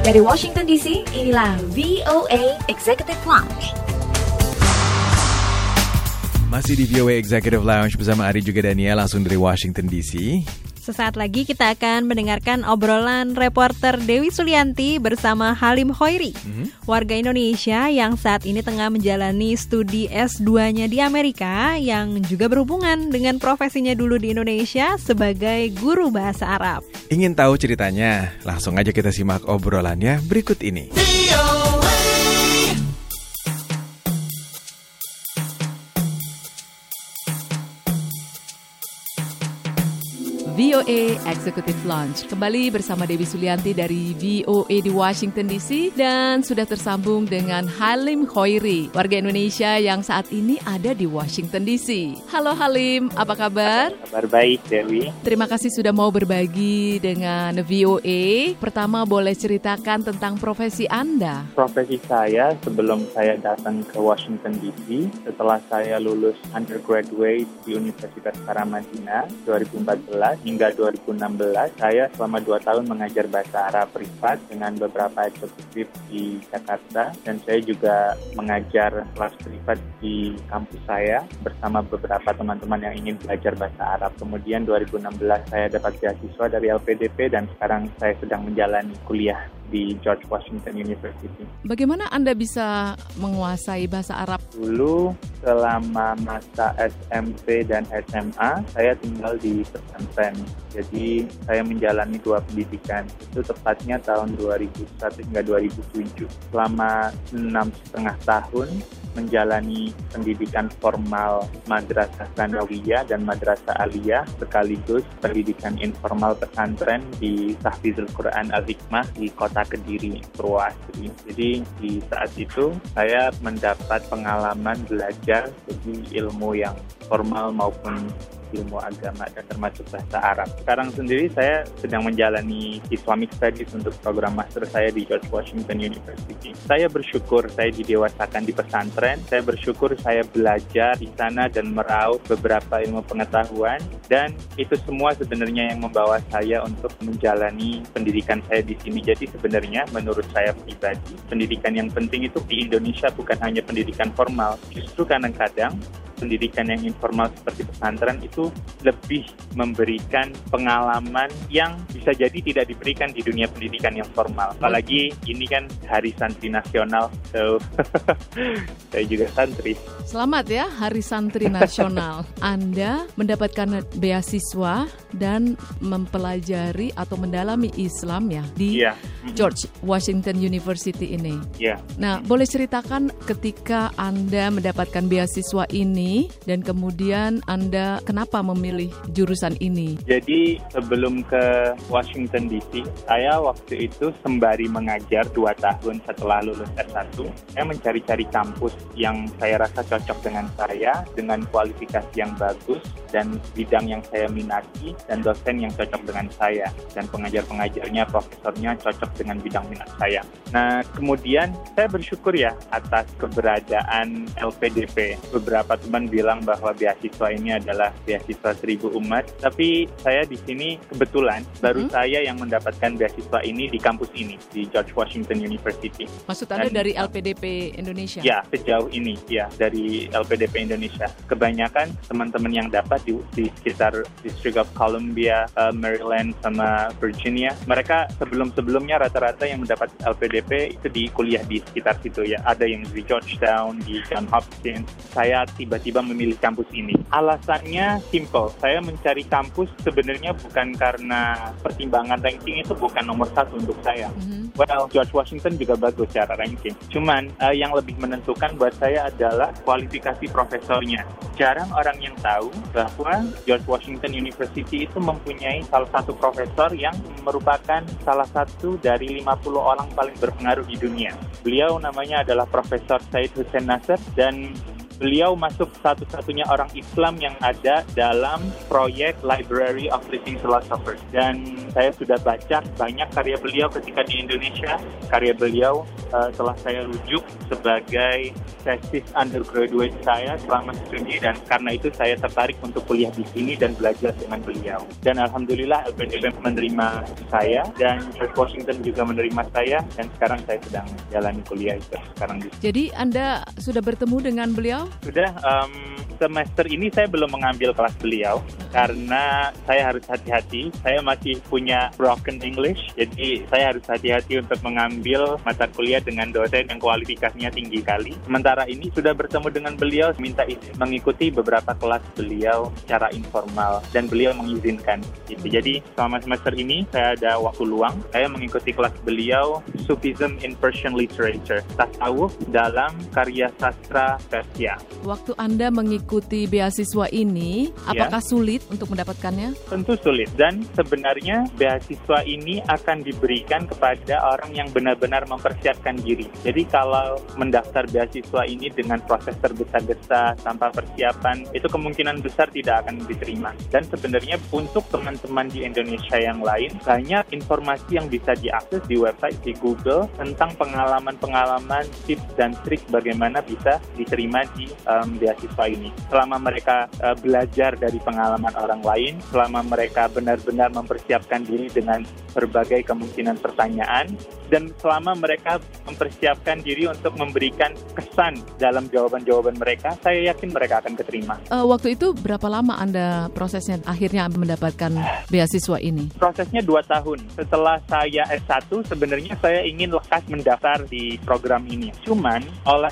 Dari Washington DC, inilah VOA Executive Lounge. Masih di VOA Executive Lounge bersama Ari juga Daniel langsung dari Washington DC. Sesaat lagi kita akan mendengarkan obrolan reporter Dewi Sulianti bersama Halim Khairi, warga Indonesia yang saat ini tengah menjalani studi S2-nya di Amerika yang juga berhubungan dengan profesinya dulu di Indonesia sebagai guru bahasa Arab. Ingin tahu ceritanya? Langsung aja kita simak obrolannya berikut ini. VOA Executive Lounge kembali bersama Dewi Sulianti dari VOA di Washington DC dan sudah tersambung dengan Halim Khairi, warga Indonesia yang saat ini ada di Washington DC. Halo Halim, apa kabar? Kabar baik Dewi. Terima kasih sudah mau berbagi dengan VOA. Pertama boleh ceritakan tentang profesi Anda. Profesi saya sebelum saya datang ke Washington DC, setelah saya lulus undergraduate di Universitas Paramadina 2014 hingga 2016, saya selama 2 tahun mengajar bahasa Arab privat dengan beberapa eksekutif di Jakarta, dan saya juga mengajar kelas privat di kampus saya bersama beberapa teman-teman yang ingin belajar bahasa Arab. Kemudian 2016 saya dapat beasiswa dari LPDP dan sekarang saya sedang menjalani kuliah di George Washington University. Bagaimana Anda bisa menguasai bahasa Arab? Dulu selama masa SMP dan SMA, saya tinggal di pesantren. Jadi saya menjalani 2 pendidikan. Itu tepatnya tahun 2001 hingga 2007. Selama 6,5 tahun menjalani pendidikan formal Madrasah Tsanawiyah dan Madrasah Aliyah, sekaligus pendidikan informal pesantren di Tahfizul Quran Al-Hikmah di Kota Kediri, Purwoasri. Jadi di saat itu saya mendapat pengalaman belajar jadi ilmu yang formal maupun ilmu agama dan termasuk bahasa Arab. Sekarang sendiri saya sedang menjalani Islamic Studies untuk program master saya di George Washington University. Saya bersyukur saya didewasakan di pesantren. Saya bersyukur saya belajar di sana dan meraup beberapa ilmu pengetahuan, dan itu semua sebenarnya yang membawa saya untuk menjalani pendidikan saya di sini. Jadi sebenarnya menurut saya pribadi, pendidikan yang penting itu di Indonesia bukan hanya pendidikan formal. Justru kadang-kadang pendidikan yang informal seperti pesantren itu lebih memberikan pengalaman yang bisa jadi tidak diberikan di dunia pendidikan yang formal. Apalagi ini kan Hari Santri Nasional, so saya juga santri. Selamat ya, Hari Santri Nasional. Anda mendapatkan beasiswa dan mempelajari atau mendalami Islam ya di George Washington University ini. Nah, boleh ceritakan ketika Anda mendapatkan beasiswa ini dan kemudian Anda kenapa memilih jurusan ini? Jadi sebelum ke Washington DC, saya waktu itu sembari mengajar 2 tahun setelah lulus S1, saya mencari-cari kampus yang saya rasa cocok dengan saya, dengan kualifikasi yang bagus dan bidang yang saya minati, dan dosen yang cocok dengan saya, dan pengajar-pengajarnya, profesornya cocok dengan bidang minat saya. Nah, kemudian saya bersyukur ya atas keberadaan LPDP. Beberapa teman bilang bahwa beasiswa ini adalah beasiswa 1000 umat, tapi saya di sini kebetulan baru saya yang mendapatkan beasiswa ini di kampus ini, di George Washington University. Maksud Anda dari LPDP Indonesia? Ya, sejauh ini ya dari LPDP Indonesia. Kebanyakan teman-teman yang dapat di sekitar District of Columbia, Maryland, sama Virginia, mereka sebelum-sebelumnya rata-rata yang mendapat LPDP itu di kuliah di sekitar situ ya. Ada yang di Georgetown, di Johns Hopkins. Saya tiba-tiba memilih kampus ini. Alasannya simple. Saya mencari kampus sebenarnya bukan karena pertimbangan ranking, itu bukan nomor 1 untuk saya. Well, George Washington juga bagus secara ranking. Cuman yang lebih menentukan buat saya adalah kualifikasi profesornya. Jarang orang yang tahu bahwa George Washington University itu mempunyai salah satu profesor yang merupakan salah satu dari 50 orang paling berpengaruh di dunia. Beliau namanya adalah Profesor Said Hussein Nasr, dan beliau masuk satu-satunya orang Islam yang ada dalam proyek Library of Living Philosophers. Dan saya sudah baca banyak karya beliau ketika di Indonesia. Karya beliau telah saya rujuk sebagai tesis undergraduate saya selama studi, dan karena itu saya tertarik untuk kuliah di sini dan belajar dengan beliau. Dan alhamdulillah LPDP menerima saya dan George Washington juga menerima saya, dan sekarang saya sedang jalani kuliah itu sekarang di sini. Jadi Anda sudah bertemu dengan beliau? Sudah. Semester ini saya belum mengambil kelas beliau karena saya harus hati-hati. Saya masih punya broken English, jadi saya harus hati-hati untuk mengambil mata kuliah dengan dosen yang kualifikasinya tinggi kali. Sementara ini sudah bertemu dengan beliau, minta izin mengikuti beberapa kelas beliau secara informal dan beliau mengizinkan. Gitu. Jadi selama semester ini saya ada waktu luang, saya mengikuti kelas beliau Sufism in Persian Literature, tasawuf dalam karya sastra Persia. Waktu Anda mengikuti beasiswa ini, apakah sulit untuk mendapatkannya? Tentu sulit, dan sebenarnya beasiswa ini akan diberikan kepada orang yang benar-benar mempersiapkan diri. Jadi kalau mendaftar beasiswa ini dengan proses tergesa-gesa tanpa persiapan, itu kemungkinan besar tidak akan diterima. Dan sebenarnya untuk teman-teman di Indonesia yang lain, banyak informasi yang bisa diakses di website, di Google, tentang pengalaman-pengalaman, tips dan trik bagaimana bisa diterima di beasiswa ini. Selama mereka belajar dari pengalaman orang lain, selama mereka benar-benar mempersiapkan diri dengan berbagai kemungkinan pertanyaan, dan selama mereka mempersiapkan diri untuk memberikan kesan dalam jawaban-jawaban mereka, saya yakin mereka akan keterima. Waktu itu berapa lama Anda prosesnya akhirnya mendapatkan beasiswa ini? Prosesnya 2 tahun. Setelah saya S1, sebenarnya saya ingin lekas mendaftar di program ini. Cuman,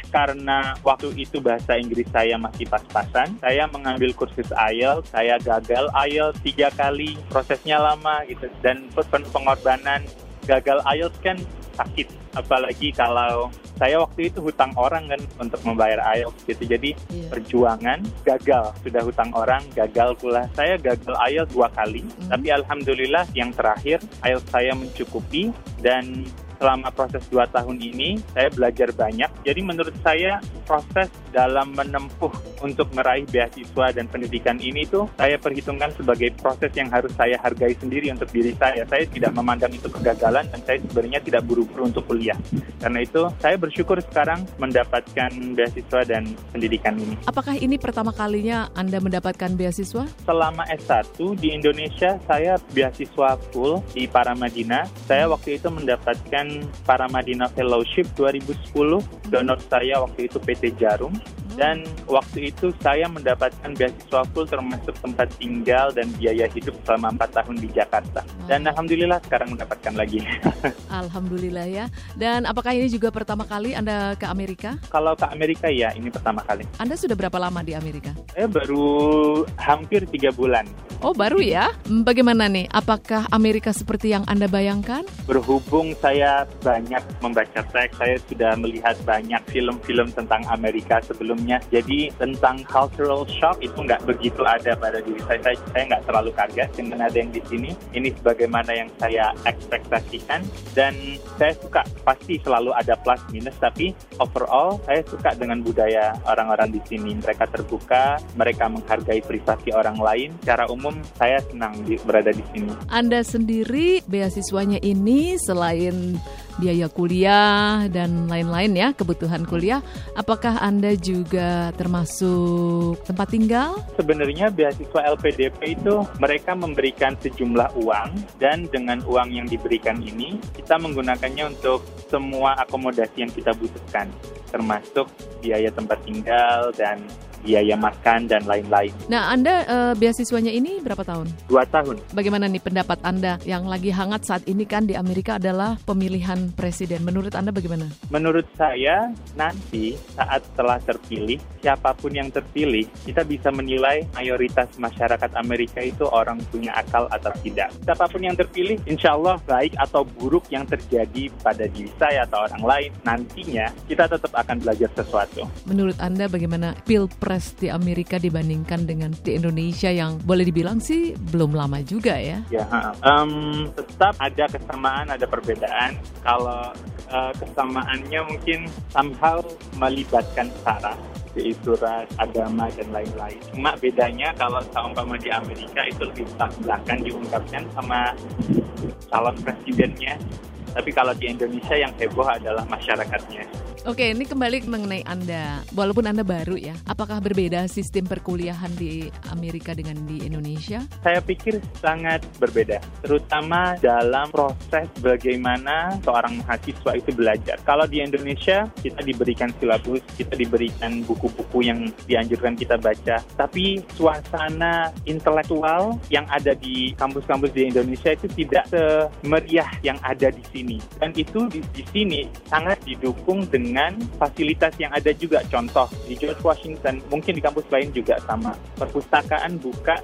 karena waktu itu bahasa Inggris saya masih pas-pasan, saya mengambil kursus IELTS, saya gagal IELTS 3 kali, prosesnya lama gitu, dan pengorbanan. Gagal IELTS kan sakit, apalagi kalau saya waktu itu hutang orang kan untuk membayar IELTS gitu. Jadi perjuangan, gagal, sudah hutang orang, gagal pula. Saya gagal IELTS 2 kali, tapi alhamdulillah yang terakhir IELTS saya mencukupi, dan selama proses 2 tahun ini, saya belajar banyak. Jadi menurut saya, proses dalam menempuh untuk meraih beasiswa dan pendidikan ini tuh, saya perhitungkan sebagai proses yang harus saya hargai sendiri untuk diri saya. Saya tidak memandang itu kegagalan, dan saya sebenarnya tidak buru-buru untuk kuliah. Karena itu, saya bersyukur sekarang mendapatkan beasiswa dan pendidikan ini. Apakah ini pertama kalinya Anda mendapatkan beasiswa? Selama S1 di Indonesia, saya beasiswa full di Paramadina. Saya waktu itu mendapatkan Paramadina Fellowship 2010, donor saya waktu itu PT Jarum, dan waktu itu saya mendapatkan beasiswa full termasuk tempat tinggal dan biaya hidup selama 4 tahun di Jakarta. Dan alhamdulillah sekarang mendapatkan lagi. Alhamdulillah ya. Dan apakah ini juga pertama kali Anda ke Amerika? Kalau ke Amerika ya, ini pertama kali. Anda sudah berapa lama di Amerika? Saya baru hampir 3 bulan. Oh, baru ya? Bagaimana nih? Apakah Amerika seperti yang Anda bayangkan? Berhubung saya banyak membaca teks, saya sudah melihat banyak film-film tentang Amerika sebelumnya. Jadi tentang cultural shock itu nggak begitu ada pada diri saya. Saya nggak terlalu kaget dengan ada yang di sini. Ini sebagaimana yang saya ekspektasikan, dan saya suka. Pasti selalu ada plus minus, tapi overall saya suka dengan budaya orang-orang di sini. Mereka terbuka, mereka menghargai privasi orang lain. Secara umum saya senang berada di sini. Anda sendiri beasiswanya ini selain biaya kuliah dan lain-lain ya, kebutuhan kuliah, apakah Anda juga termasuk tempat tinggal? Sebenarnya beasiswa LPDP itu mereka memberikan sejumlah uang, dan dengan uang yang diberikan ini kita menggunakannya untuk semua akomodasi yang kita butuhkan, termasuk biaya tempat tinggal dan biaya makan dan lain-lain. Nah, Anda beasiswanya ini berapa tahun? 2 tahun. Bagaimana nih pendapat Anda yang lagi hangat saat ini kan di Amerika adalah pemilihan presiden. Menurut Anda bagaimana? Menurut saya, nanti saat telah terpilih, siapapun yang terpilih, kita bisa menilai mayoritas masyarakat Amerika itu orang punya akal atau tidak. Siapapun yang terpilih, insya Allah baik atau buruk yang terjadi pada diri saya atau orang lain, nantinya kita tetap akan belajar sesuatu. Menurut Anda bagaimana Pilpres di Amerika dibandingkan dengan di Indonesia yang boleh dibilang sih belum lama juga ya? Ya, tetap ada kesamaan, ada perbedaan. Kalau kesamaannya mungkin somehow melibatkan SARA. seperti itu ras, agama dan lain-lain. Cuma bedanya kalau seumpama di Amerika itu lebih belak-belakan diungkapkan sama calon presidennya. Tapi kalau di Indonesia yang heboh adalah masyarakatnya. Oke, ini kembali mengenai Anda. Walaupun Anda baru ya, apakah berbeda sistem perkuliahan di Amerika dengan di Indonesia? Saya pikir sangat berbeda, terutama dalam proses bagaimana seorang mahasiswa itu belajar. Kalau di Indonesia, kita diberikan silabus, kita diberikan buku-buku yang dianjurkan kita baca. Tapi suasana intelektual yang ada di kampus-kampus di Indonesia itu tidak semeriah yang ada di sini. Dan itu di sini sangat didukung dengan fasilitas yang ada juga. Contoh, di George Washington, mungkin di kampus lain juga sama. Perpustakaan buka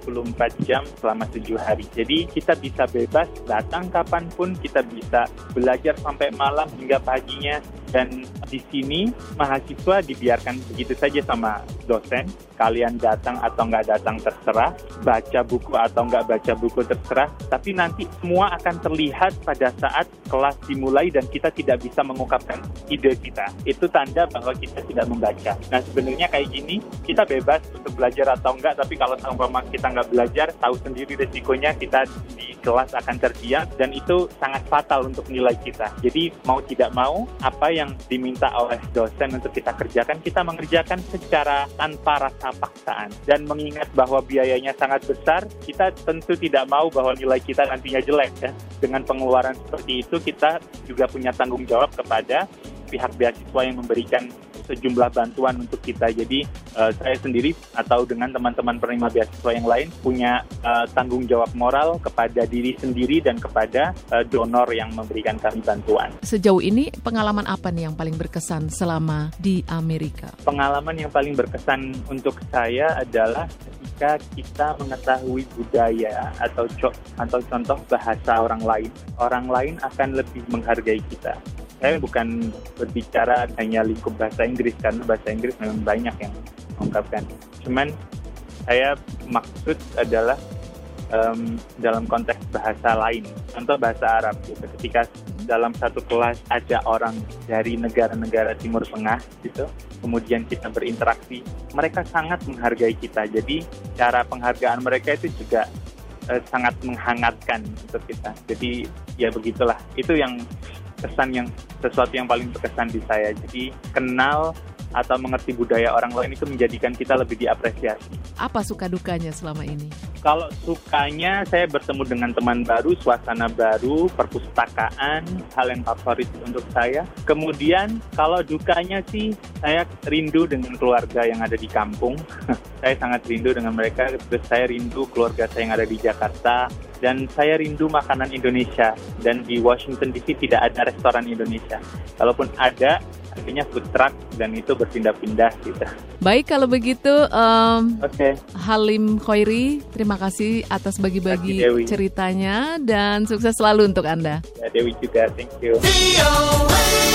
24 jam selama 7 hari. Jadi kita bisa bebas datang kapanpun, kita bisa belajar sampai malam hingga paginya. Dan di sini mahasiswa dibiarkan begitu saja sama dosen. Kalian datang atau nggak datang terserah, baca buku atau nggak baca buku terserah. Tapi nanti semua akan terlihat pada saat kelas dimulai dan kita tidak bisa mengungkapkan ide kita. Itu tanda bahwa kita tidak membaca. Nah sebenarnya kayak gini, kita bebas untuk belajar atau enggak. Tapi kalau sama kita nggak belajar, tahu sendiri resikonya kita di kelas akan terdiam. Dan itu sangat fatal untuk nilai kita. Jadi mau tidak mau, apa yang diminta oleh dosen untuk kita kerjakan, kita mengerjakan secara tanpa rasa paksaan. Dan mengingat bahwa biayanya sangat besar, kita tentu tidak mau bahwa nilai kita nantinya jelek. Ya. Dengan pengeluaran seperti itu, kita juga punya tanggung jawab kepada pihak beasiswa yang memberikan sejumlah bantuan untuk kita. Jadi saya sendiri atau dengan teman-teman penerima beasiswa yang lain punya tanggung jawab moral kepada diri sendiri dan kepada donor yang memberikan kami bantuan. Sejauh ini pengalaman apa nih yang paling berkesan selama di Amerika? Pengalaman yang paling berkesan untuk saya adalah ketika kita mengetahui budaya atau contoh bahasa orang lain akan lebih menghargai kita. Saya bukan berbicara hanya lingkup bahasa Inggris, karena bahasa Inggris memang banyak yang mengungkapkan. Cuman saya maksud adalah dalam konteks bahasa lain, contoh bahasa Arab. Gitu. Ketika dalam satu kelas ada orang dari negara-negara Timur Tengah, gitu, kemudian kita berinteraksi, mereka sangat menghargai kita. Jadi cara penghargaan mereka itu juga sangat menghangatkan untuk kita. Jadi ya begitulah. Itu yang sesuatu yang paling berkesan di saya. Jadi kenal atau mengerti budaya orang lain itu menjadikan kita lebih diapresiasi. Apa suka dukanya selama ini? Kalau sukanya, saya bertemu dengan teman baru, suasana baru, perpustakaan, hal yang favorit untuk saya. Kemudian kalau dukanya sih, saya rindu dengan keluarga yang ada di kampung. Saya sangat rindu dengan mereka. Terus saya rindu keluarga saya yang ada di Jakarta. Dan saya rindu makanan Indonesia. Dan di Washington DC tidak ada restoran Indonesia. Kalaupun ada, artinya food truck dan itu berpindah-pindah gitu. Baik, kalau begitu Oke. Halim Khoiri, terima kasih atas bagi-bagi ceritanya dan sukses selalu untuk Anda. Ya, Dewi juga, thank you.